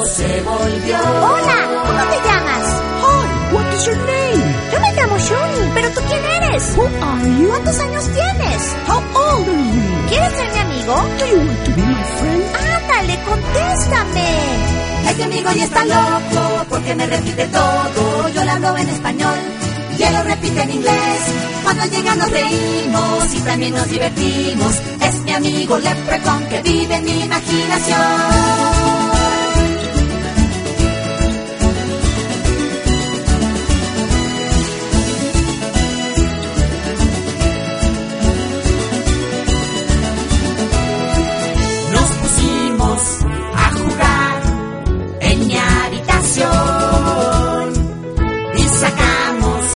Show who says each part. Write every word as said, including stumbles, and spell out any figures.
Speaker 1: loco se volvió.
Speaker 2: Hola, ¿cómo te llamas?
Speaker 3: Hi, what is your name?
Speaker 2: Yo me llamo Shuni, pero ¿tú quién eres?
Speaker 3: Who are you?
Speaker 2: ¿Cuántos años tienes?
Speaker 3: How old are you?
Speaker 2: ¿Quieres ser mi amigo?
Speaker 3: Do you want to be my friend?
Speaker 2: Ándale, contéstame.
Speaker 1: Este amigo ya está loco porque me repite todo. Yo le hablo en español y él lo repite en inglés. Cuando llega nos reímos y también nos divertimos. Es mi amigo Leprechaun que vive en mi imaginación.